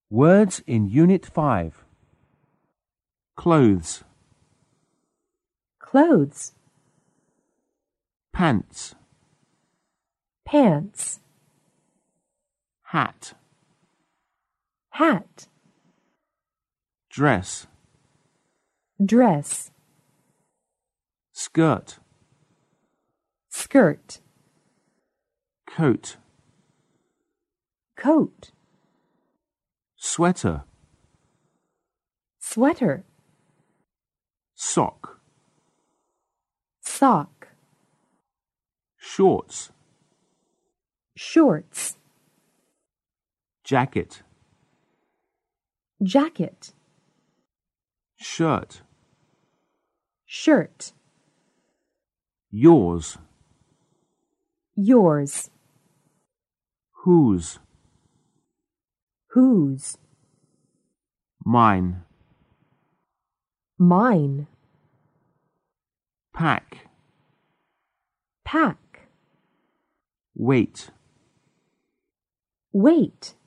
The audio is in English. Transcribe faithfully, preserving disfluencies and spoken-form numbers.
Words in Unit five. Clothes, clothes, pants, pants, hat, hat, dress, dress, skirt, skirt, coat, coat, sweater, sweater, sock, sock, shorts, shorts, jacket, jacket, shirt, shirt, yours, yours, whose, whose, mine, mine, pack, pack, weight. weight,